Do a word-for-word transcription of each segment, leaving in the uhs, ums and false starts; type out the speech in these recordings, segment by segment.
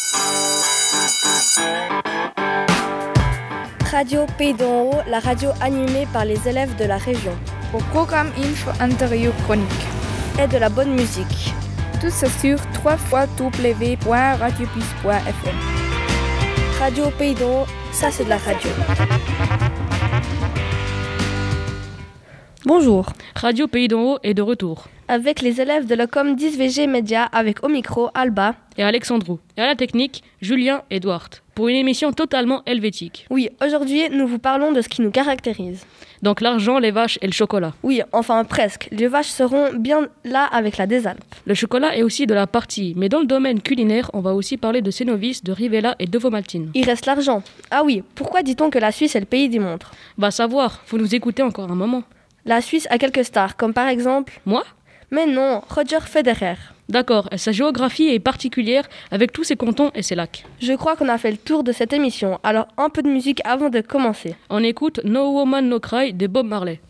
Radio Pays d'en Haut, la radio animée par les élèves de la région. Au programme info, interview, chronique. Et de la bonne musique. Tout ça sur w w w point radiobus point f m. Radio Pays d'en Haut, ça c'est de la radio. Bonjour. Radio Pays d'en Haut est de retour. Avec les élèves de l'Ocom dix V G Média, avec au micro Alba et Alexandrou. Et à la technique, Julien et Edouard. Pour une émission totalement helvétique. Oui, aujourd'hui, nous vous parlons de ce qui nous caractérise. Donc l'argent, les vaches et le chocolat. Oui, enfin presque. Les vaches seront bien là avec la des Alpes. Le chocolat est aussi de la partie, mais dans le domaine culinaire, on va aussi parler de Cénovis, de Rivella et de Vomaltine. Il reste l'argent. Ah oui, pourquoi dit-on que la Suisse est le pays des montres ? Va savoir, faut nous écouter encore un moment. La Suisse a quelques stars, comme par exemple... Moi ? Mais non, Roger Federer. D'accord, et sa géographie est particulière avec tous ses cantons et ses lacs. Je crois qu'on a fait le tour de cette émission, alors un peu de musique avant de commencer. On écoute No Woman No Cry de Bob Marley.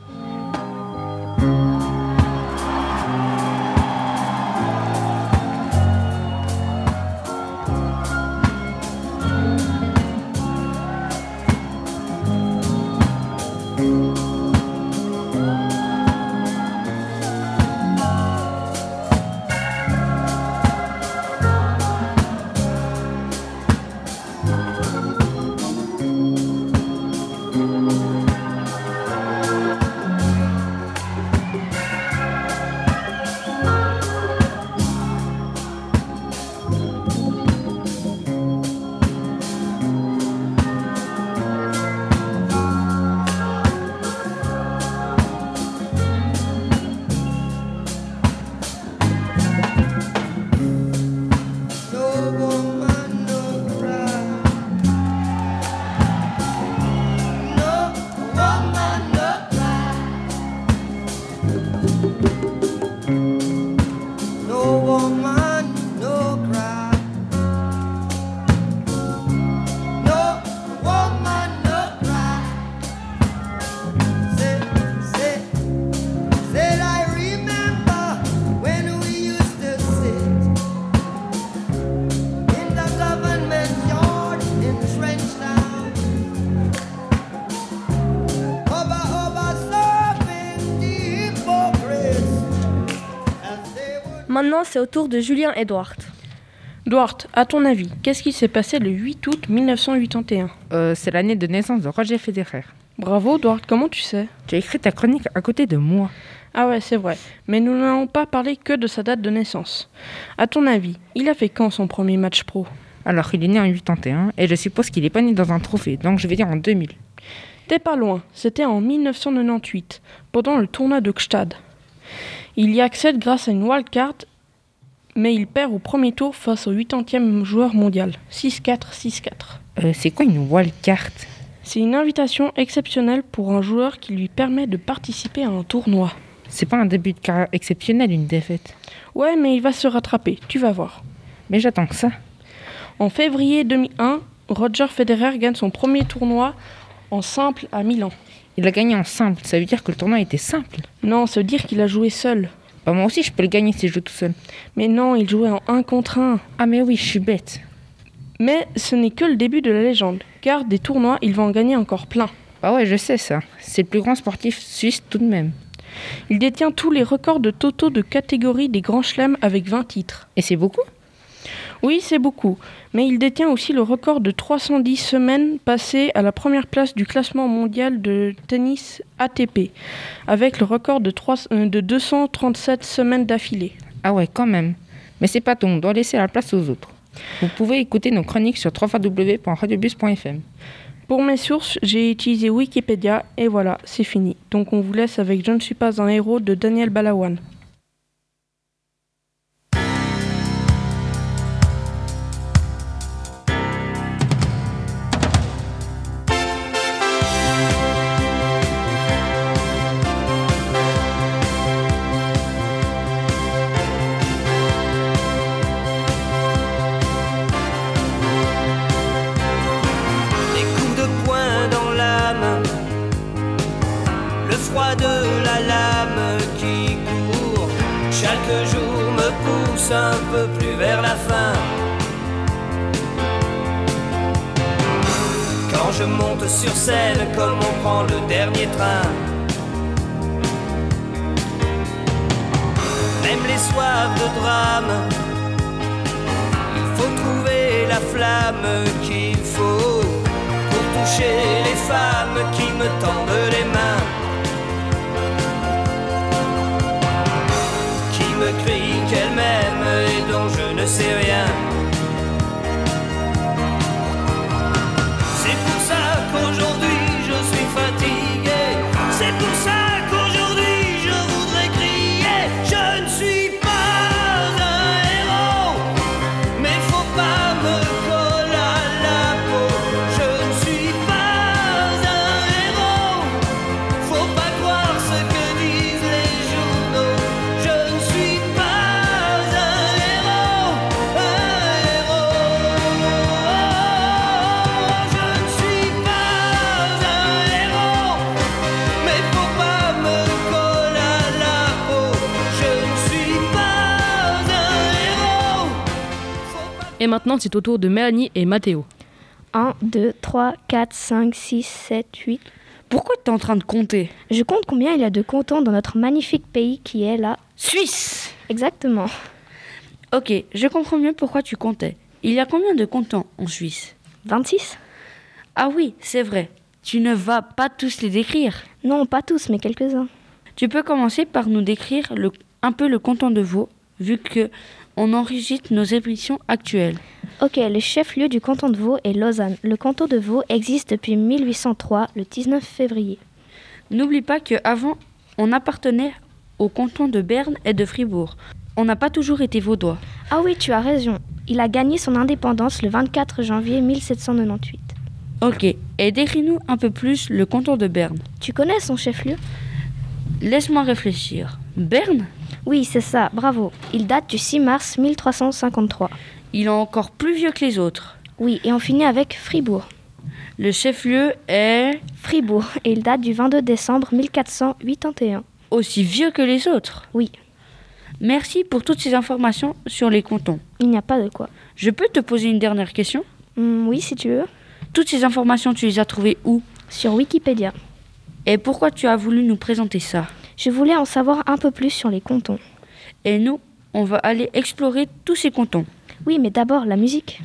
Maintenant, c'est au tour de Julien et Edouard. Edouard, à ton avis, qu'est-ce qui s'est passé le huit août dix-neuf cent quatre-vingt-onze ? euh, C'est l'année de naissance de Roger Federer. Bravo, Edouard, comment tu sais ? Tu as écrit ta chronique à côté de moi. Ah ouais, c'est vrai. Mais nous n'allons pas parler que de sa date de naissance. À ton avis, il a fait quand son premier match pro ? Alors, il est né en quatre-vingt-onze et je suppose qu'il n'est pas né dans un trophée, donc je vais dire en deux mille. T'es pas loin, c'était en dix-neuf cent quatre-vingt-dix-huit, pendant le tournoi de Gstaad. Il y accède grâce à une wildcard, mais il perd au premier tour face au huitième joueur mondial, six quatre, six quatre. Euh, c'est quoi une wildcard ? C'est une invitation exceptionnelle pour un joueur qui lui permet de participer à un tournoi. C'est pas un début de carrière exceptionnel, une défaite. Ouais, mais il va se rattraper, tu vas voir. Mais j'attends que ça. En février deux mille un, Roger Federer gagne son premier tournoi en simple à Milan. Il a gagné en simple, ça veut dire que le tournoi était simple. Non, ça veut dire qu'il a joué seul. Bah moi aussi je peux le gagner si je joue tout seul. Mais non, il jouait en un contre un. Ah mais oui, je suis bête. Mais ce n'est que le début de la légende, car des tournois, il va en gagner encore plein. Bah ouais, je sais ça. C'est le plus grand sportif suisse tout de même. Il détient tous les records de totaux de catégorie des grands chelems avec vingt titres. Et c'est beaucoup ? Oui, c'est beaucoup. Mais il détient aussi le record de trois cent dix semaines passées à la première place du classement mondial de tennis A T P, avec le record de, trois, euh, de deux cent trente-sept semaines d'affilée. Ah ouais, quand même. Mais c'est pas tout, on doit laisser la place aux autres. Vous pouvez écouter nos chroniques sur w w w point radiobus point f m. Pour mes sources, j'ai utilisé Wikipédia et voilà, c'est fini. Donc on vous laisse avec Je ne suis pas un héros de Daniel Balavoine. De la lame qui court, chaque jour me pousse un peu plus vers la fin. je monte sur scène comme on prend le dernier train. Même les soirs de drame, il faut trouver la flamme qu'il faut pour toucher les femmes qui me tendent les mains, qui me crient qu'elles m'aiment et dont je ne sais rien. C'est pour ça qu'aujourd'hui je suis fatigué, c'est pour ça qu'aujourd'hui je voudrais crier. Je ne suis pas un héros, mais faut pas me coller à la peau. Je ne suis pas un héros, faut pas croire ce que disent les journaux. Je ne suis pas un héros, un héros. Je ne suis pas un héros, mais faut pas me coller à la peau. Je ne suis pas un héros, faut pas. Et maintenant, c'est au tour de Mélanie et Mathéo. un, deux, trois, quatre, cinq, six, sept, huit. Pourquoi tu es en train de compter? Je compte combien il y a de cantons dans notre magnifique pays qui est la Suisse! Exactement. Ok, je comprends mieux pourquoi tu comptais. Il y a combien de cantons en Suisse? vingt-six? Ah oui, c'est vrai. Tu ne vas pas tous les décrire. Non, pas tous, mais quelques-uns. Tu peux commencer par nous décrire le, un peu le canton de Vaud, vu que on enregistre nos émissions actuelles. Ok, le chef-lieu du canton de Vaud est Lausanne. Le canton de Vaud existe depuis mille huit cent trois, le dix-neuf février. N'oublie pas qu'avant, on appartenait au canton de Berne et de Fribourg. On n'a pas toujours été vaudois. Ah oui, tu as raison. Il a gagné son indépendance le vingt-quatre janvier mille sept cent quatre-vingt-huit. Ok, et décris-nous un peu plus le canton de Berne. Tu connais son chef-lieu? Laisse-moi réfléchir. Berne? Oui, c'est ça, bravo. Il date du six mars mille trois cent cinquante-trois. Il est encore plus vieux que les autres. Oui, et on finit avec Fribourg. Le chef-lieu est Fribourg, et il date du vingt-deux décembre mille quatre cent quatre-vingt-onze. aussi vieux que les autres. Oui. Merci pour toutes ces informations sur les cantons. Il n'y a pas de quoi. Je peux te poser une dernière question? Hum, oui, si tu veux. Toutes ces informations, tu les as trouvées où? Sur Wikipédia. Et pourquoi tu as voulu nous présenter ça? Je voulais en savoir un peu plus sur les cantons. Et nous, on va aller explorer tous ces cantons. Oui, mais d'abord la musique.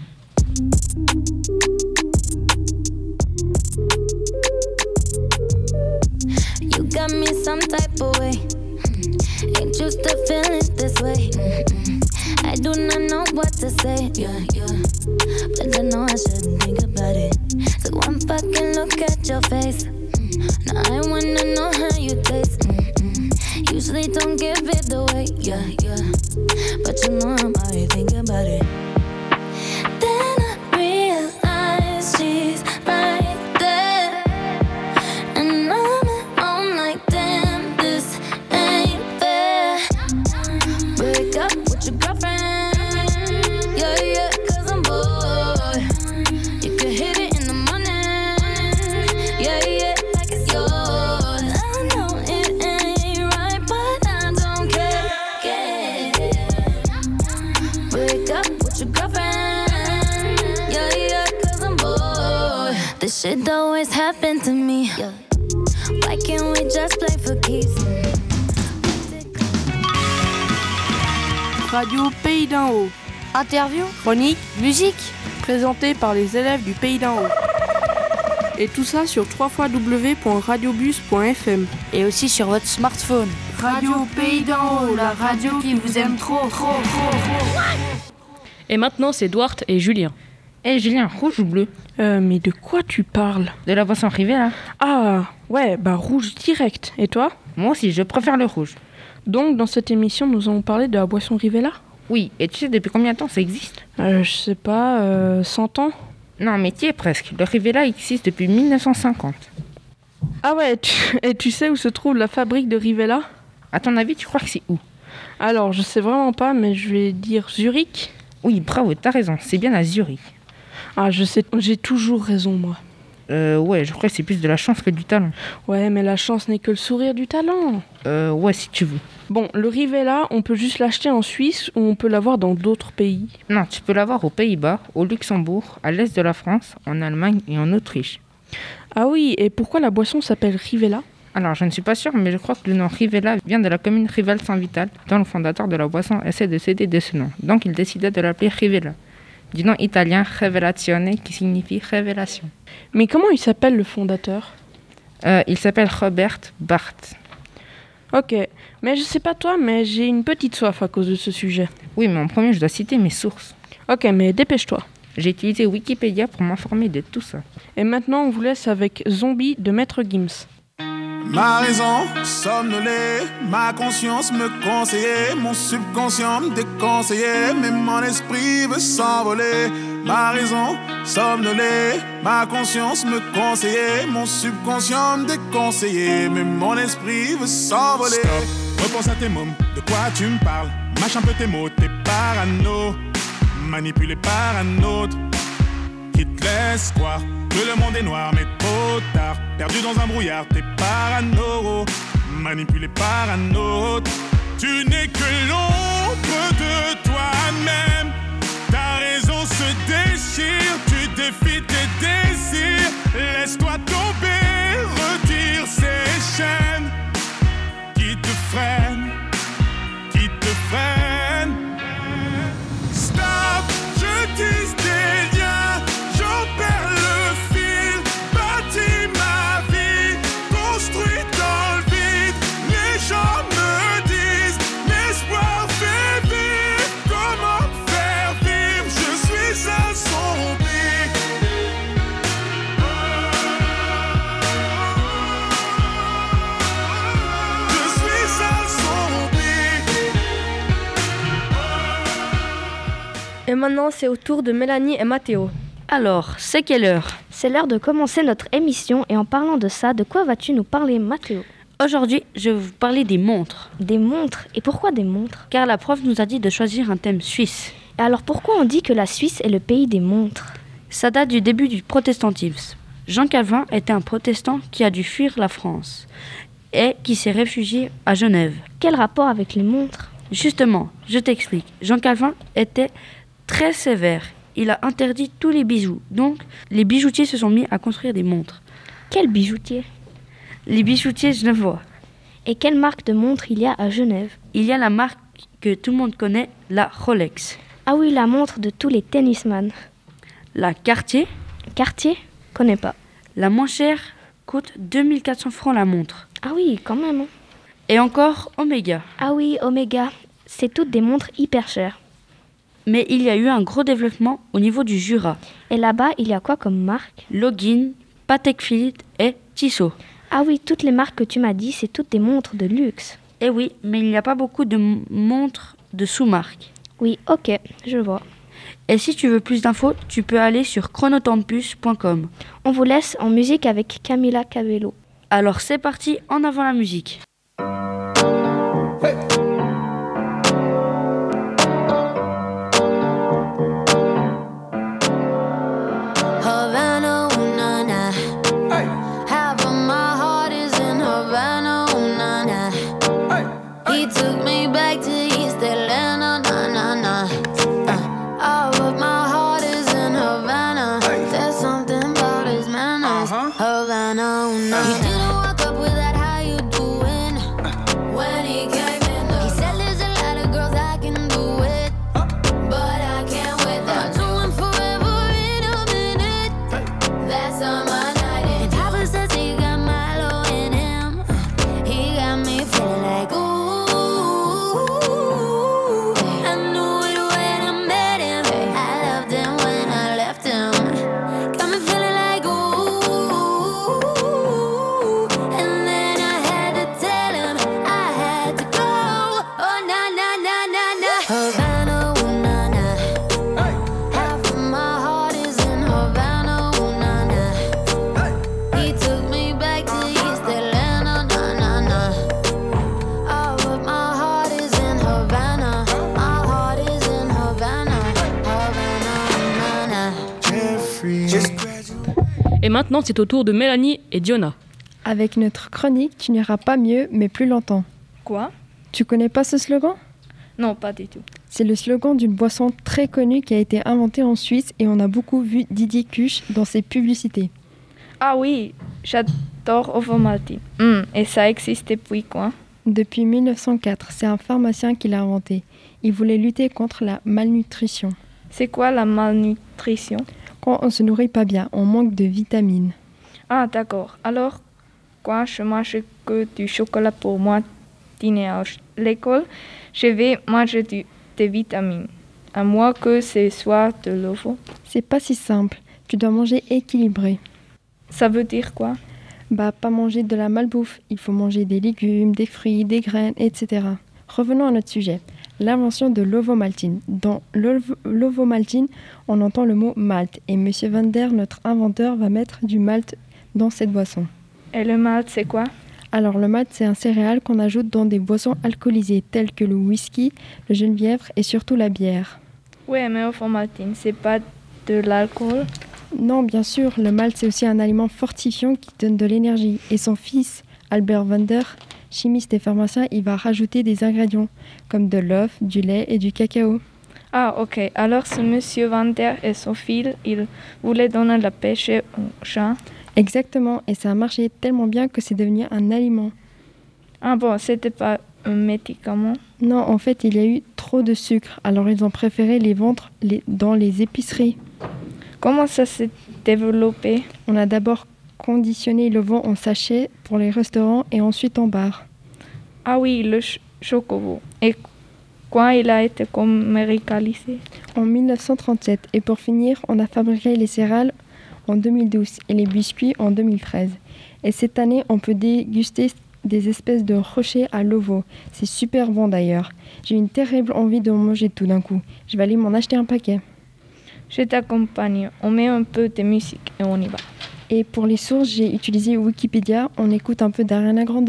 You got me some type of way. Ain't used to feeling this way. I do not know what to say. Yeah, yeah. But I know I shouldn't think about it. So one fucking look at your face. Now I wanna know how you taste. Usually don't give it away. Yeah, yeah. But you know I'm already thinking about it. Then I realize she's right there. And I'm at home like, damn, this ain't fair. Break up with your girlfriend. Yeah, yeah, cause I'm bored. You can hit it in the morning. Yeah, yeah, like it's yours. I know it ain't right, but I don't care. Yeah. Break up with your girlfriend. Yeah, yeah, cause I'm bored. This shit always happen to me. Yeah. Why can't we just play for keeps? Radio Pays d'en haut. Interview, Chronique, musique. présentée par les élèves du Pays d'en haut. Et tout ça sur w w w point radiobus point f m. Et aussi sur votre smartphone. Radio Pays d'en haut, la radio qui vous aime trop, trop, trop, trop. Et maintenant, c'est Duarte et Julien. Eh Julien, rouge ou bleu? Euh, mais de quoi tu parles? De la boisson Rivella. Ah, ouais, bah rouge direct. Et toi? Moi aussi, je préfère le rouge. Donc, dans cette émission, nous allons parler de la boisson Rivella? Oui, et tu sais depuis combien de temps ça existe? euh, Je sais pas, euh, cent ans? Non, mais tu y es presque. Le Rivella existe depuis mille neuf cent cinquante. Ah ouais, tu... et tu sais où se trouve la fabrique de Rivella? À ton avis, tu crois que c'est où? Alors, je sais vraiment pas, mais je vais dire Zurich. Oui, bravo, t'as raison, c'est bien à Zurich. Ah, je sais, j'ai toujours raison, moi. Euh, ouais, je crois que c'est plus de la chance que du talent. Ouais, mais la chance n'est que le sourire du talent. Euh, ouais, si tu veux. Bon, le Rivella, on peut juste l'acheter en Suisse ou on peut l'avoir dans d'autres pays. Non, tu peux l'avoir aux Pays-Bas, au Luxembourg, à l'est de la France, en Allemagne et en Autriche. Ah oui, et pourquoi la boisson s'appelle Rivella ? Alors, je ne suis pas sûre, mais je crois que le nom Rivella vient de la commune Rival-Saint-Vital, dont le fondateur de la boisson essaie de s'aider de ce nom. Donc, il décida de l'appeler Rivella, du nom italien Revelazione, qui signifie révélation. Mais comment il s'appelle le fondateur ? euh, Il s'appelle Robert Barth. Ok, mais je sais pas toi, mais j'ai une petite soif à cause de ce sujet. Oui, mais en premier, je dois citer mes sources. Ok, mais dépêche-toi. J'ai utilisé Wikipédia pour m'informer de tout ça. Et maintenant, on vous laisse avec Zombie de Maître Gims. Ma raison somnolée, ma conscience me conseillait, mon subconscient me déconseillait, mais mon esprit veut s'envoler. Ma raison somnolée, ma conscience me conseillait, mon subconscient me déconseillait, mais mon esprit veut s'envoler. Stop, repense à tes mômes, de quoi tu me parles? Mâche un peu tes mots, t'es parano, manipulé par un autre qui te laisse croire que le monde est noir, mais trop tard. Perdu dans un brouillard, t'es parano, manipulé par un autre. Tu n'es que l'ombre de toi-même. Ta raison se déchire, tu défies tes désirs. Laisse-toi tomber, retire ces chaînes qui te freinent, qui te freinent. Stop, je tisse des liens, j'en perds le fil. Bâtis ma vie, construit dans le vide. Les gens me disent, l'espoir fait vivre. Comment me faire vivre? Je suis un zombie. Je suis un zombie. Et maintenant, c'est au tour de Mélanie et Mathéo. Alors, c'est quelle heure? C'est l'heure de commencer notre émission et en parlant de ça, de quoi vas-tu nous parler, Mathéo? Aujourd'hui, je vais vous parler des montres. Des montres? Et pourquoi des montres? Car la prof nous a dit de choisir un thème suisse. Et alors pourquoi on dit que la Suisse est le pays des montres? Ça date du début du protestantisme. Jean Calvin était un protestant qui a dû fuir la France et qui s'est réfugié à Genève. Quel rapport avec les montres? Justement, je t'explique. Jean Calvin était très sévère. Il a interdit tous les bijoux. Donc, les bijoutiers se sont mis à construire des montres. Quel bijoutier? Les bijoutiers genevois. Et quelle marque de montre il y a à Genève? Il y a la marque que tout le monde connaît, la Rolex. Ah oui, la montre de tous les tennisman. La Cartier. Cartier? Connais pas. La moins chère coûte deux mille quatre cents francs la montre. Ah oui, quand même. Hein. Et encore Omega. Ah oui, Omega. C'est toutes des montres hyper chères. Mais il y a eu un gros développement au niveau du Jura. Et là-bas, il y a quoi comme marque? Login, Patek Philippe et Tissot. Ah oui, toutes les marques que tu m'as dit, c'est toutes des montres de luxe. Eh oui, mais il n'y a pas beaucoup de m- montres de sous-marque. Oui, ok, je vois. Et si tu veux plus d'infos, tu peux aller sur chronotampus point com. On vous laisse en musique avec Camila Cabello. Alors c'est parti, en avant la musique. Hey. Havana, ooh, na, na. Hey. Half of my heart is in Havana, ooh, na, na. Hey. He took me back to East Atlanta, na, na, na. Uh, all of my heart is in Havana. Hey. There's something about his manners. Uh-huh. Havana, ooh, na, na. He didn't walk up with that, how you doing? When he came in, he said there's a lot of girls I can do it, but I can't wait. I'll do him forever in a minute. That's on my night. And Papa says he got Milo in him. He got me feeling like ooh. I knew it when I met him. I loved him when I left him. Got me feeling like ooh. And then I had to tell him I had to go. Oh na na na na na. Havana, ooh na na. Half of my heart is in Havana, ooh na na. He took me back to East Atlanta, na na na. All of my heart is in Havana. My heart is in Havana, Havana, na na. Jeffrey. Et maintenant, c'est au tour de Mélanie et Diona. Avec notre chronique, tu n'iras pas mieux, mais plus longtemps. Quoi? Tu connais pas ce slogan? Non, pas du tout. C'est le slogan d'une boisson très connue qui a été inventée en Suisse et on a beaucoup vu Didier Cuche dans ses publicités. Ah oui, j'adore Ovomaltine. Hum, et ça existe depuis quand? Depuis mille neuf cent quatre, c'est un pharmacien qui l'a inventé. Il voulait lutter contre la malnutrition. C'est quoi la malnutrition? Quand on se nourrit pas bien, on manque de vitamines. Ah d'accord. Alors, quand je mange que du chocolat pour moi dîner à l'école, je vais manger du, des vitamines. À moins que ce soit de l'ovo. C'est pas si simple. Tu dois manger équilibré. Ça veut dire quoi? Bah, pas manger de la malbouffe. Il faut manger des légumes, des fruits, des graines, et cetera. Revenons à notre sujet. L'invention de l'ovomaltine. Dans l'ov- l'ovomaltine, on entend le mot malt. Et Monsieur Van Der, notre inventeur, va mettre du malt dans cette boisson. Et le malt, c'est quoi? Alors, le malt, c'est un céréal qu'on ajoute dans des boissons alcoolisées, telles que le whisky, le genièvre et surtout la bière. Ouais, mais Ovomaltine, c'est pas de l'alcool? Non, bien sûr, le malt, c'est aussi un aliment fortifiant qui donne de l'énergie. Et son fils, Albert Van Der, chimiste et pharmacien, il va rajouter des ingrédients, comme de l'œuf, du lait et du cacao. Ah, ok. Alors, ce monsieur Van Der et son fils, ils voulaient donner la pêche aux gens? Exactement, et ça a marché tellement bien que c'est devenu un aliment. Ah bon, c'était pas un médicament? Non, en fait, il y a eu trop de sucre, alors ils ont préféré les vendre les- dans les épiceries. Comment ça s'est développé? On a d'abord conditionné le vent en sachet pour les restaurants et ensuite en bar. Ah oui, le ch- chocobo. Et quand il a été commercialisé? En mille neuf cent trente-sept, et pour finir, on a fabriqué les céréales en deux mille douze et les biscuits en deux mille treize. Et cette année, on peut déguster des espèces de rochers à l'ovo. C'est super bon d'ailleurs. J'ai une terrible envie de en manger tout d'un coup. Je vais aller m'en acheter un paquet. Je t'accompagne. On met un peu de musique et on y va. Et pour les sources, j'ai utilisé Wikipédia. On écoute un peu d'Ariana Grande.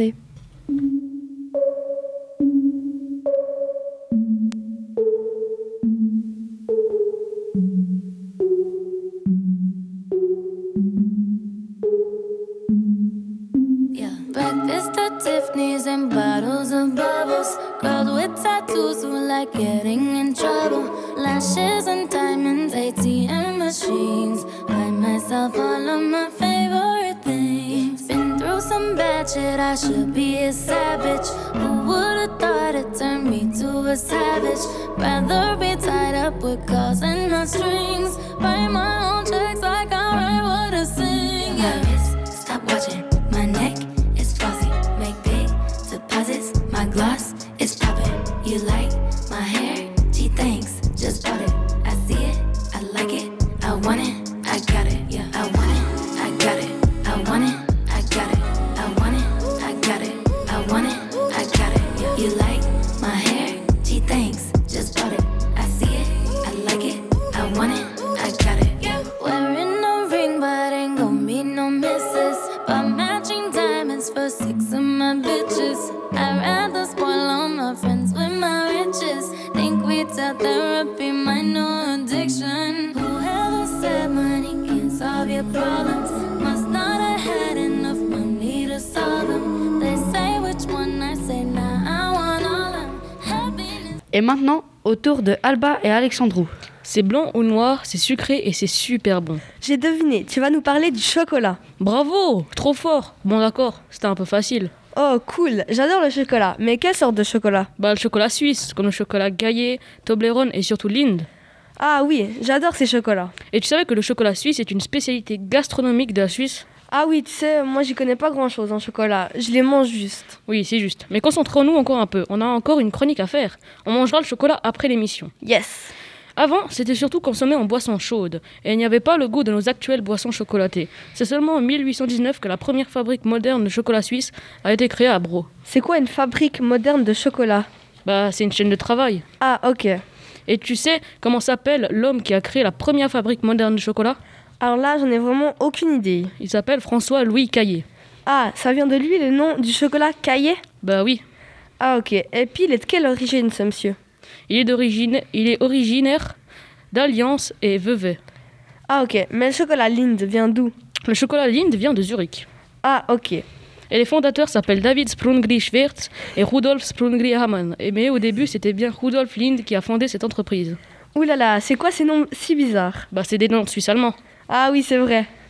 Yeah. Breakfast at Tiffany's and bottles of bubbles. Girls with tattoos who like getting in trouble. Lashes and diamonds, A T M machines. Buy myself all of my favorite things. Been through some bad shit, I should be a savage. Who would've thought it turned me to a savage? Rather be tied up with calls and not strings. Write my own checks like I write what I sing. Yeah. Stop watching. My neck is fuzzy. Make big deposits. My gloss is popping. You like my hair? Gee, thanks. Just bought it. I see it. I like it. I want it. I got it. Yeah. I want it. I got it. I want it. I got it. I want it. I got it. I want it. I got it. Yeah. You like my hair? Gee, thanks. Just bought it. I see it. I like it. I want it. I got it. Yeah. Wearing a ring, but ain't gon' be no misses. But matching diamonds for six of my bitches. I'd rather spoil all my friends with my riches. Think we tell therapy my new addiction. Whoever said money can solve your problems must not have had enough money to solve them. They say which one, I say nah, I want all of them. Happiness. Et maintenant, au tour de Alba et Alexandrou. C'est blanc ou noir, c'est sucré et c'est super bon. J'ai deviné, tu vas nous parler du chocolat. Bravo, trop fort. Bon d'accord, c'était un peu facile. Oh cool, j'adore le chocolat, mais quelle sorte de chocolat? Bah le chocolat suisse, comme le chocolat Gaillet, Toblerone et surtout Lindt. Ah oui, j'adore ces chocolats. Et tu savais que le chocolat suisse est une spécialité gastronomique de la Suisse? Ah oui, tu sais, moi j'y connais pas grand chose en chocolat, je les mange juste. Oui, c'est juste. Mais concentrons-nous encore un peu, on a encore une chronique à faire. On mangera le chocolat après l'émission. Yes. Avant, c'était surtout consommé en boisson chaude, et il n'y avait pas le goût de nos actuelles boissons chocolatées. C'est seulement en mille huit cent dix-neuf que la première fabrique moderne de chocolat suisse a été créée à Braux. C'est quoi une fabrique moderne de chocolat? Bah, c'est une chaîne de travail. Ah, ok. Et tu sais comment s'appelle l'homme qui a créé la première fabrique moderne de chocolat? Alors là, j'en ai vraiment aucune idée. Il s'appelle François-Louis Caillé. Ah, ça vient de lui le nom du chocolat Caillé? Bah oui. Ah, ok. Et puis, il est de quelle origine, ce monsieur? Il est, d'origine... il est originaire d'Alliance et Vevey. Ah, ok. Mais le chocolat Lindt vient d'où? Le chocolat Lindt vient de Zurich. Ah, ok. Et les fondateurs s'appellent David Sprungli-Schwertz et Rudolf Sprungli-Hamann. Mais au début, c'était bien Rudolf Lindt qui a fondé cette entreprise. Ouh là là, c'est quoi ces noms si bizarres? Bah, c'est des noms suisses allemands. Ah oui, c'est vrai.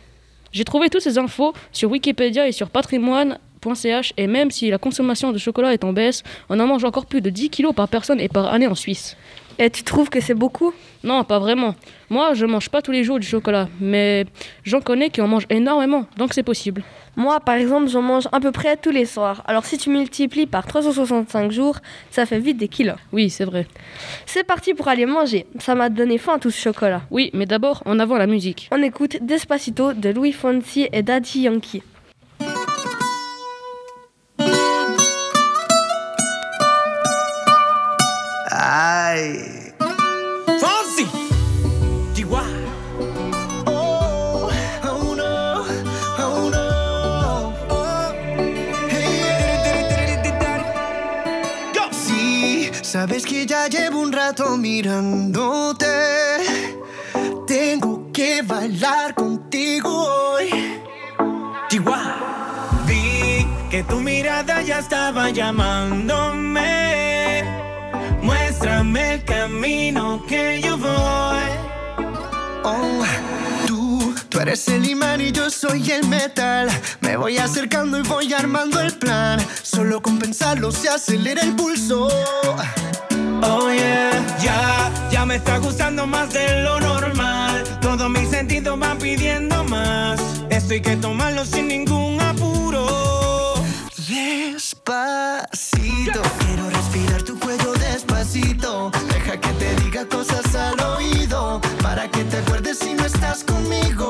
J'ai trouvé toutes ces infos sur Wikipédia et sur patrimoine point c h et même si la consommation de chocolat est en baisse, on en mange encore plus de dix kilos par personne et par année en Suisse. Et tu trouves que c'est beaucoup? Non, pas vraiment. Moi, je mange pas tous les jours du chocolat, mais j'en connais qui en mangent énormément, donc c'est possible. Moi, par exemple, j'en mange à peu près tous les soirs. Alors si tu multiplies par trois cent soixante-cinq jours, ça fait vite des kilos. Oui, c'est vrai. C'est parti pour aller manger. Ça m'a donné faim tout ce chocolat. Oui, mais d'abord, en avant la musique. On écoute Despacito de Louis Fonsi et Daddy Yankee. Ay. Fonsi. G Y. Oh, oh no, oh no. Oh. Hey. Go. Sí, sabes que ya llevo un rato mirándote. Tengo que bailar contigo hoy. G Y. Vi que tu mirada ya estaba llamándome. Muéstrame el camino que yo voy. Oh, tú, tú eres el imán y yo soy el metal. Me voy acercando y voy armando el plan. Solo con pensarlo se acelera el pulso. Oh yeah, ya, ya me está gustando más de lo normal. Todos mis sentidos van pidiendo más. Esto hay que tomarlo sin ningún apuro. Despacito, quiero respirar tu cuello despacito. Deja que te diga cosas al oído, para que te acuerdes si no estás conmigo.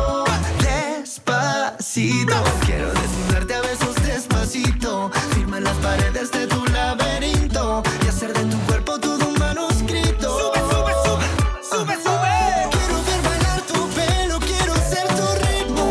Despacito, quiero desnudarte a besos despacito. Firma en las paredes de tu laberinto y hacer de tu cuerpo todo un manuscrito. Sube, sube, sube, sube, sube. Quiero ver bailar tu pelo, quiero ser tu ritmo.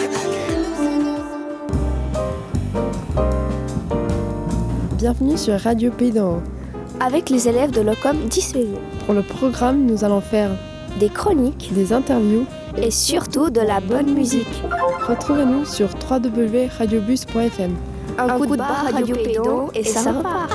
Bienvenue sur Radio Pays d'en haut. Avec les élèves de l'O C O M dix V. Pour le programme, nous allons faire des chroniques, des interviews et surtout de la bonne musique. Retrouvez-nous sur w w w point radiobus point f m. Un, Un coup, coup de barre Radio Pays d'en haut et, et ça repart.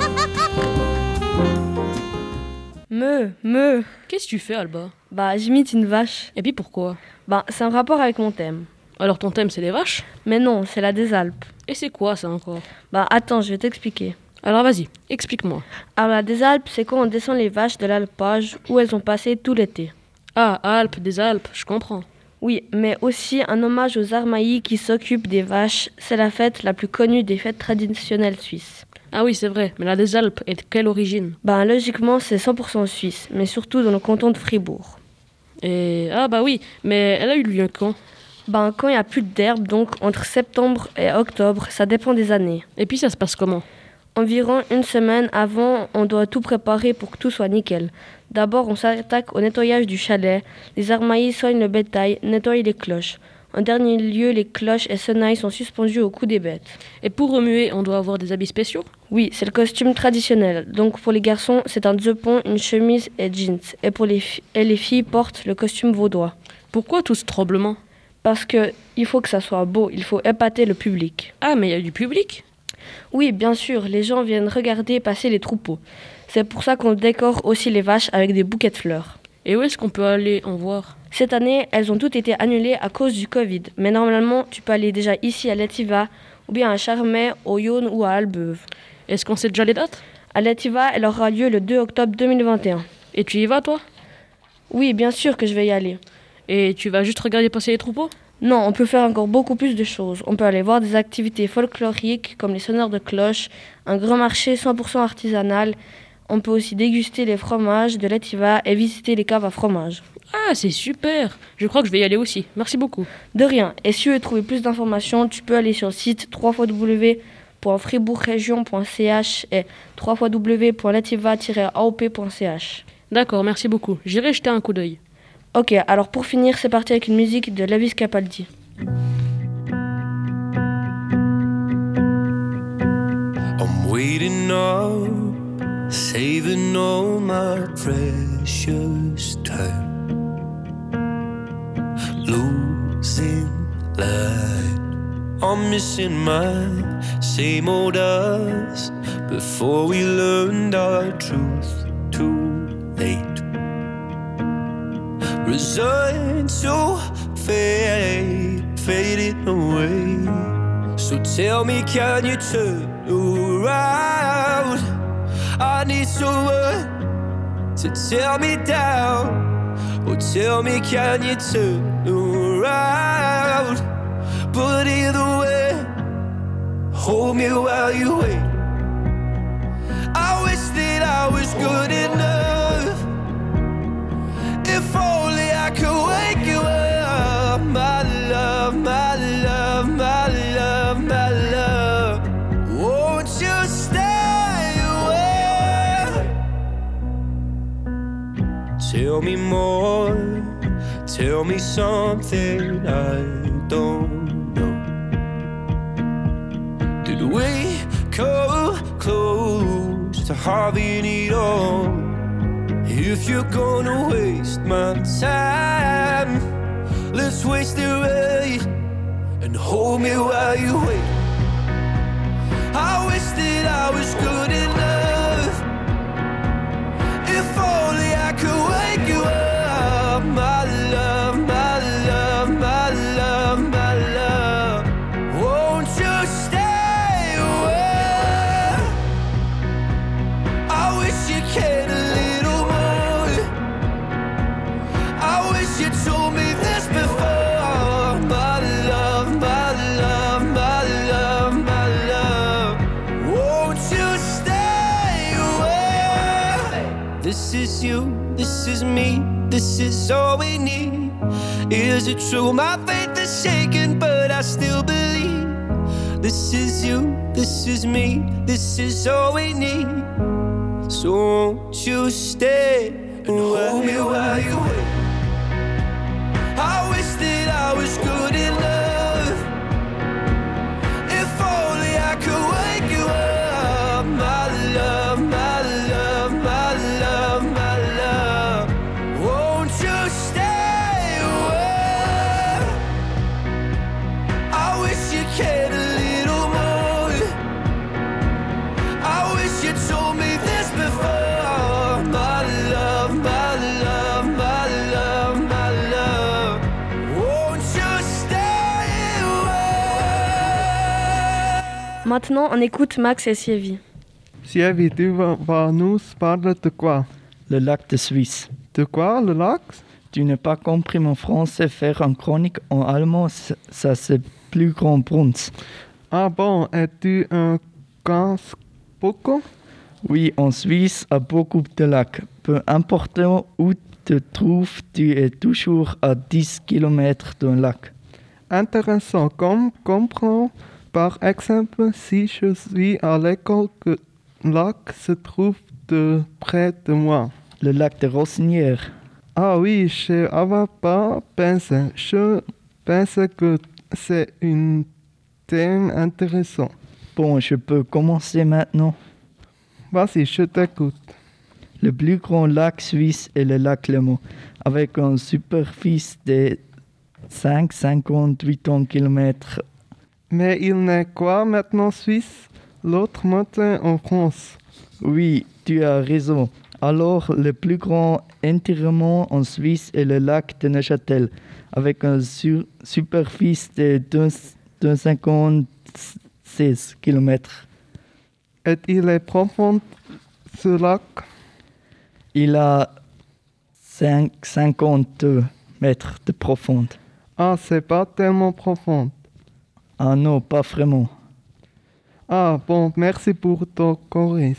Me, me. Qu'est-ce que tu fais, Alba? Bah, j'imite une vache. Et puis pourquoi? Bah, c'est un rapport avec mon thème. Alors ton thème, c'est les vaches? Mais non, c'est la des Alpes. Et c'est quoi ça encore? Bah, attends, je vais t'expliquer. Alors vas-y, explique-moi. Alors la des Alpes, c'est quand on descend les vaches de l'alpage où elles ont passé tout l'été. Ah, Alpes, des Alpes, je comprends. Oui, mais aussi un hommage aux Armaillis qui s'occupent des vaches. C'est la fête la plus connue des fêtes traditionnelles suisses. Ah oui, c'est vrai, mais la des Alpes est de quelle origine? Ben logiquement, c'est cent pour cent suisse, mais surtout dans le canton de Fribourg. Et ah bah oui, mais elle a eu lieu quand? Ben quand il n'y a plus d'herbe, donc entre septembre et octobre, ça dépend des années. Et puis ça se passe comment? Environ une semaine avant, on doit tout préparer pour que tout soit nickel. D'abord, on s'attaque au nettoyage du chalet. Les Armaillis soignent le bétail, nettoient les cloches. En dernier lieu, les cloches et senailles sont suspendues au cou des bêtes. Et pour remuer, on doit avoir des habits spéciaux? Oui, c'est le costume traditionnel. Donc pour les garçons, c'est un jupon, une chemise et jeans. Et pour les, fi- et les filles portent le costume vaudois. Pourquoi tout ce tremblement? Parce que il faut que ça soit beau, il faut épater le public. Ah, mais il y a du public? Oui, bien sûr, les gens viennent regarder passer les troupeaux. C'est pour ça qu'on décore aussi les vaches avec des bouquets de fleurs. Et où est-ce qu'on peut aller en voir? Cette année, elles ont toutes été annulées à cause du Covid. Mais normalement, tu peux aller déjà ici à Letiva, ou bien à Charmey, au Yonne ou à Albeuve. Est-ce qu'on sait déjà les dates? À Letiva, elle aura lieu le deux octobre deux mille vingt et un. Et tu y vas, toi? Oui, bien sûr que je vais y aller. Et tu vas juste regarder passer les troupeaux? Non, on peut faire encore beaucoup plus de choses. On peut aller voir des activités folkloriques comme les sonneurs de cloches, un grand marché cent pour cent artisanal. On peut aussi déguster les fromages de Letiva et visiter les caves à fromage. Ah, c'est super! Je crois que je vais y aller aussi. Merci beaucoup. De rien. Et si tu veux trouver plus d'informations, tu peux aller sur le site w w w point fribourgregion point c h et w w w point letiva tiret a o p point c h. D'accord, merci beaucoup. J'irai jeter un coup d'œil. Ok, alors pour finir, c'est parti avec une musique de Lewis Capaldi. I'm waiting up, saving all my precious time, losing light. I'm missing my same old us before we learned our truth too late. Resigned to fade, fading away. So tell me, can you turn around? I need someone to tear me down. Oh, tell me, can you turn around? But either way, hold me while you wait. I wish that I was good enough. If only I could wake you up. My love, my love, my love, my love. Won't you stay away? Tell me more. Tell me something I don't know. Did we come close to having it all? If you're gonna waste my time, let's waste it right and hold me while you wait. I wish that I was good enough. If only I could wake you up. My love, my love, my love, my love. Won't you stay away? I wish you cared a little more. I wish you told me this before. My love, my love, my love, my love. Won't you stay away? This is you, this is me, this is all we need. Is it true? My faith is shaken, but I still believe. This is you, this is me, this is all we need. So won't you stay and hold me while you wait? I wish that I was good enough. If only I could wake you up. My love, my love, my love, my love. Won't you stay away? I wish you cared a little more. I wish you told me this before. My love, my love, my love, my love. Won't you stay away? Maintenant, on écoute Max et Sievi. Sievi, tu vas, vas nous parler de quoi? Le lac de Suisse. De quoi, le lac? Tu n'as pas compris mon français, faire une chronique en allemand, c- ça c'est plus grand Bruns. Ah bon, et tu un ganz beaucoup? Oui, en Suisse, a beaucoup de lacs. Peu importe où te trouves, tu es toujours à dix kilomètres d'un lac. Intéressant, comme comprends par exemple si je suis à l'école que le lac se trouve de près de moi. Le lac de Rosinière. Ah oui, je n'avais pas pensé. Je pense que c'est un thème intéressant. Bon, je peux commencer maintenant. Vas-y, je t'écoute. Le plus grand lac suisse est le lac Léman, avec une superficie de cinq virgule cinquante-huit kilomètres. Mais il n'est quoi maintenant Suisse? L'autre montagne en France. Oui, tu as raison. Alors, le plus grand enterrement en Suisse est le lac de Neuchâtel, avec une sur- superficie de deux virgule cinquante-seize kilomètres. Et il est profond, ce lac? Il a cinq virgule cinquante-deux mètres de profond. Ah, c'est pas tellement profond. Ah non, pas vraiment. Ah bon, merci pour ton chorus.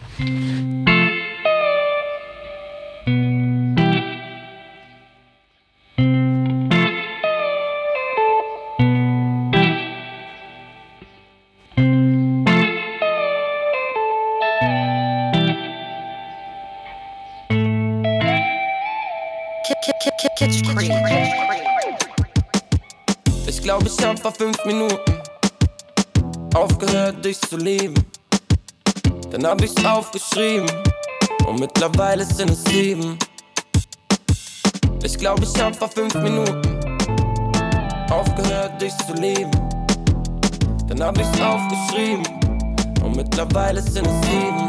Ich glaube, ich hab vor fünf Minuten aufgehört, dich zu lieben. Dann hab ich's aufgeschrieben und mittlerweile sind es sieben. Ich glaube, ich hab vor fünf Minuten aufgehört, dich zu lieben. Dann hab ich's aufgeschrieben und mittlerweile sind es sieben.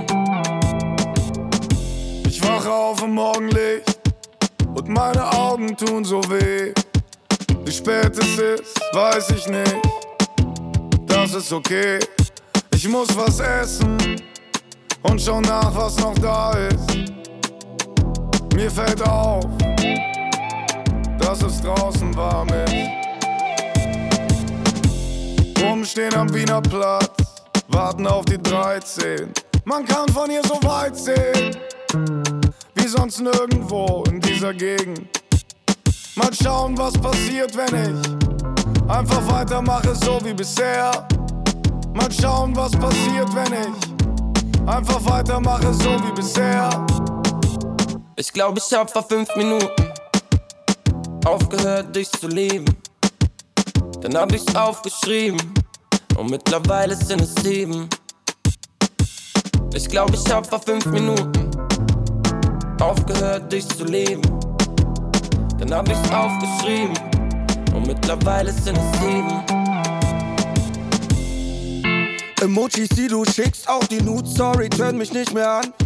Ich wache auf im Morgenlicht und meine Augen tun so weh. Wie spät es ist, weiß ich nicht. Das ist okay. Ich muss was essen und schau nach, was noch da ist. Mir fällt auf, dass es draußen warm ist. Rumstehen am Wiener Platz, warten auf die dreizehn. Man kann von hier so weit sehen, wie sonst nirgendwo in dieser Gegend. Mal schauen, was passiert, wenn ich einfach weitermache, so wie bisher. Mal schauen, was passiert, wenn ich einfach weitermache, so wie bisher. Ich glaub, ich hab vor fünf Minuten aufgehört, dich zu lieben. Dann hab ich's aufgeschrieben und mittlerweile sind es sieben. Ich glaub, ich hab vor fünf Minuten aufgehört, dich zu lieben. Dann hab ich's aufgeschrieben und mittlerweile sind es sieben. Emojis, die du schickst, auch die Nude, sorry, turn mich nicht mehr an.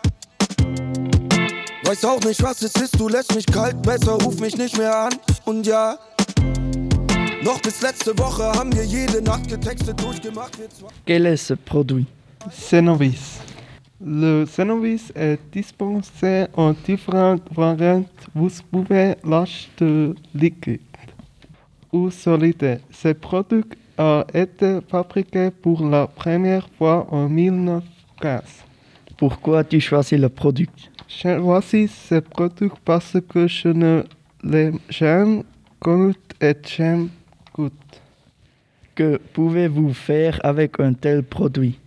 Weiß auch nicht, was es ist, du lässt mich kalt, besser ruf mich nicht mehr an. Und ja, noch bis letzte Woche haben wir jede Nacht getextet, durchgemacht. Quel est ce produit? Cenovis. Le Cenovis est dispensé en différentes variantes. Vous pouvez l'acheter liquide ou solide. Ce produit a été fabriqué pour la première fois en mille neuf cent quinze. Pourquoi tu choisis le produit? Je choisis ce produit parce que je ne l'aime jamais connu et j'aime goût. Que pouvez-vous faire avec un tel produit?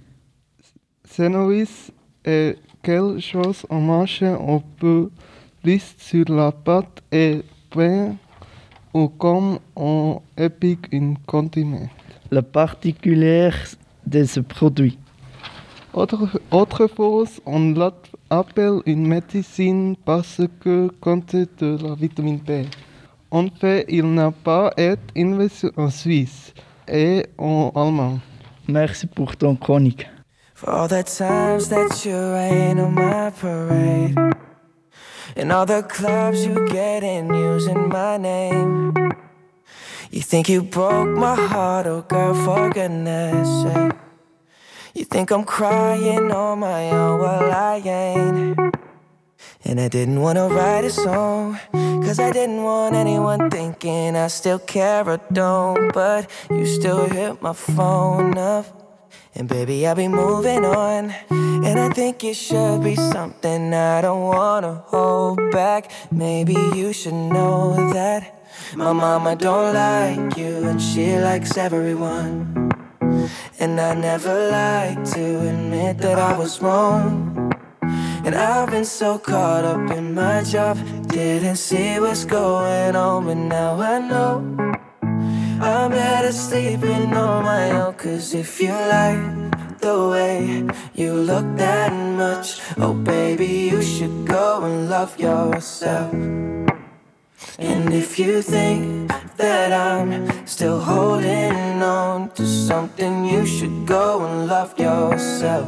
Cenovis est quelque chose à manger un peu lisse sur la pâte et peint ou comme un épique un condiment. La particulière de ce produit. Autre, autrefois, on l'appelle une médecine parce que contient de la vitamine B. En fait, il n'a pas été inventé en Suisse et en Allemagne. Merci pour ton chronique. For all the times that you rain on my parade, and all the clubs you get in using my name. You think you broke my heart, oh girl, for goodness sake. You think I'm crying on my own, well I ain't. And I didn't wanna write a song, cause I didn't want anyone thinking I still care or don't. But you still hit my phone up, and baby I'll be moving on. And I think it should be something I don't wanna hold back. Maybe you should know that my mama don't like you and she likes everyone. And I never like to admit that I was wrong. And I've been so caught up in my job, didn't see what's going on. But now I know I'm better sleeping on my own. Cause if you like the way you look that much, oh baby, you should go and love yourself. And if you think that I'm still holding on to something, you should go and love yourself.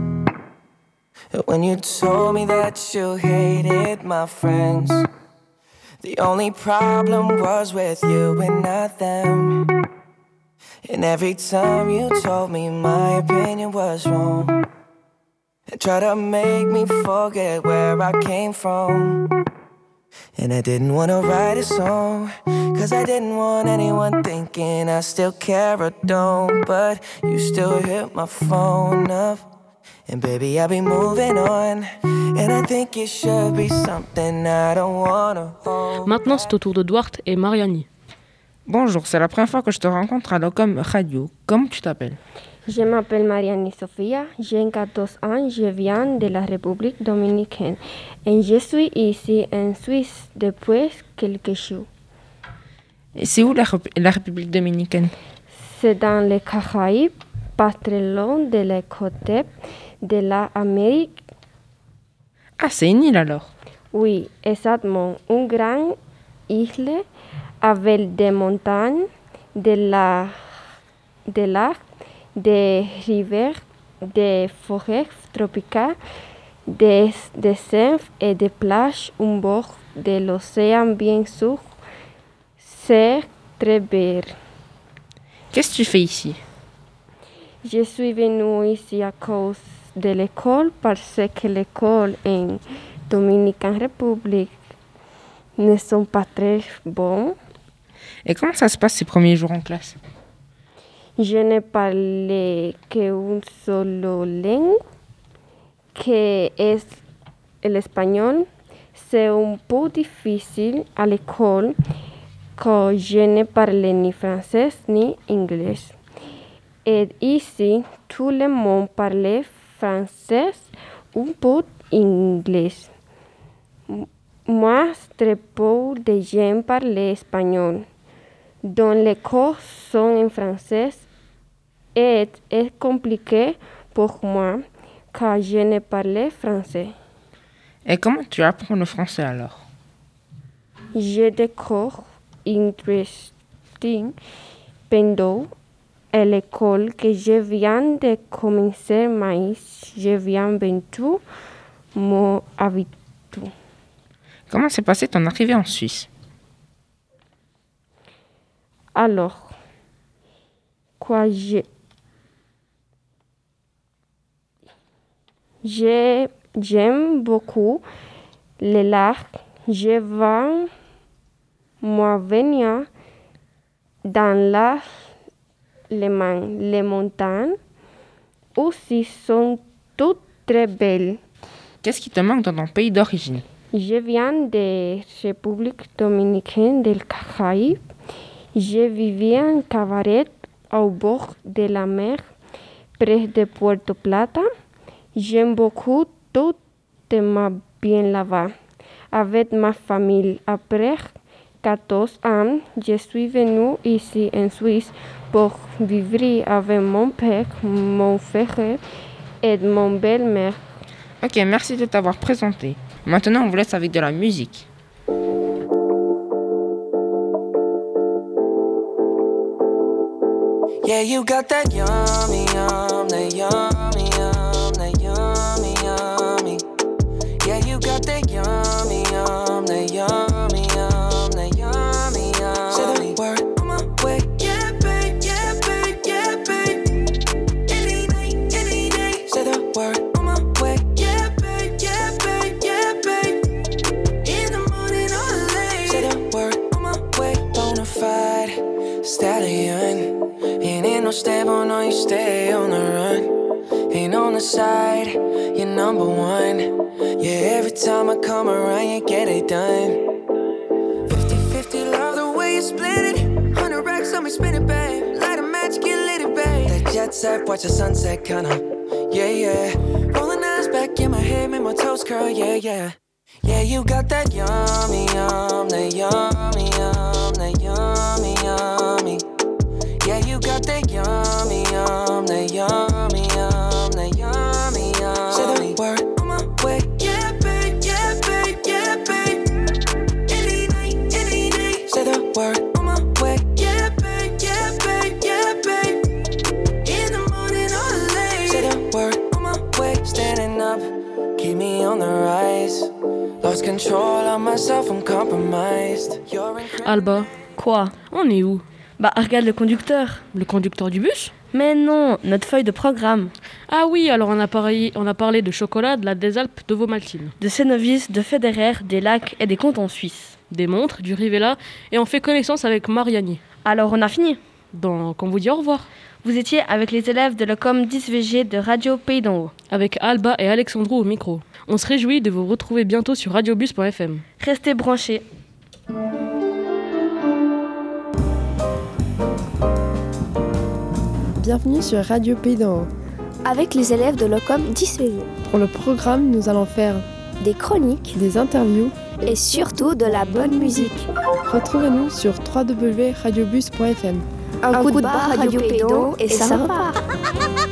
When you told me that you hated my friends, the only problem was with you and not them. And every time you told me my opinion was wrong, and tried to make me forget where I came from. And I didn't wanna write a song, cause I didn't want anyone thinking I still care or don't. But you still hit my phone up, and baby I'll be moving on. And I think it should be something I don't wanna hold. Maintenant, c'est au tour de Duarte et Mariani. Bonjour, c'est la première fois que je te rencontre à l'Ocom Radio. Comment tu t'appelles? Je m'appelle Mariani Sofia, j'ai quatorze ans, je viens de la République dominicaine et je suis ici en Suisse depuis quelques jours. Et c'est où la, la République dominicaine? C'est dans les Caraïbes, pas très loin de la côte de l'Amérique. Ah, c'est une île alors? Oui, exactement. Une grande île avec des montagnes, de la, de l'arc, des rivières, des forêts tropicales, des déserts et des plages au bord de l'océan bien sûr. C'est très belle. Qu'est-ce que tu fais ici? Je suis venue ici à cause de l'école parce que l'école en Dominican Republic ne sont pas très bonnes. Et comment ça se passe ces premiers jours en classe? Je ne parle qu'une seule langue, que est l'espagnol. C'est un peu difficile à l'école, car je ne parle ni français ni anglais. Et ici, tout le monde parle français, un peu anglais. Moi, très peu de gens parlent espagnol. Dans les cours sont en français et est compliqué pour moi car je ne parle français. Et comment tu apprends le français alors? J'ai des cours interesting pendant à l'école que je viens de commencer, mais je viens bientôt m'habituer. Comment s'est passée ton arrivée en Suisse? Alors, quoi, je, je, j'aime beaucoup les lacs. Je vais moi venir dans la, les, man, les montagnes. Aussi sont toutes très belles. Qu'est-ce qui te manque dans ton pays d'origine? Je viens de République dominicaine del Caraïbe. Je vivais en cabaret au bord de la mer, près de Puerto Plata. J'aime beaucoup tout ma bien là-bas. Avec ma famille, après quatorze ans, je suis venue ici en Suisse pour vivre avec mon père, mon frère et mon belle-mère. Ok, merci de t'avoir présenté. Maintenant, on vous laisse avec de la musique. Yeah, you got that yummy, yum, that yummy, yum, that yummy, yummy. Yeah, you got that yummy, yum, that yummy, yum, that yummy, yummy. Say the word on my way. Yeah, babe, yeah, babe, yeah, babe. Any night, any day. Say the word on my way. Yeah, babe, yeah, babe, yeah, babe. In the morning or late. Say the word on my way. Bonafide stallion. Ain't in no stable, no, you stay on the run. Ain't on the side, you're number one. Yeah, every time I come around, you get it done. Fifty-fifty, love the way you split it. Hundred racks on me, spin it, babe. Light a match, get lit, babe. That jet set, watch the sunset, kinda. Yeah, yeah. Rolling eyes back in my head, make my toes curl, yeah, yeah. Yeah, you got that yummy, yum, that yummy, yum, that yummy, yummy. Yeah, you got that yummy, yum, that yummy, yum, that yummy, yummy. Say the word on my way. Yeah, babe, yeah, babe, yeah, babe. Any night, any day. Say the word on my way. Yeah, babe, yeah, babe, yeah, babe. In the morning or late. Say the word on my way. Standing up, keep me on the rise. Lost control of myself, I'm compromised. Alba, quoi? On est où? Bah, regarde le conducteur. Le conducteur du bus? Mais non, notre feuille de programme. Ah oui, alors on a parlé, on a parlé de chocolat, de la des Alpes, de Vomaltine. De Cénovis, de Federer, des lacs et des cantons suisses. Des montres, du Rivella, et on fait connaissance avec Mariani. Alors on a fini. Donc on vous dit au revoir. Vous étiez avec les élèves de l'Ocom dix V G de Radio Pays d'en Haut. Avec Alba et Alexandro au micro. On se réjouit de vous retrouver bientôt sur radiobus point f m. Restez branchés. Bienvenue sur Radio Pays d'en Haut. Avec les élèves de l'Ocom dix V G. Pour le programme, nous allons faire des chroniques, des interviews et surtout de la bonne musique. Retrouvez-nous sur w w w point radiobus point f m. Un, Un coup de barre Radio Pays d'en Haut et ça repart.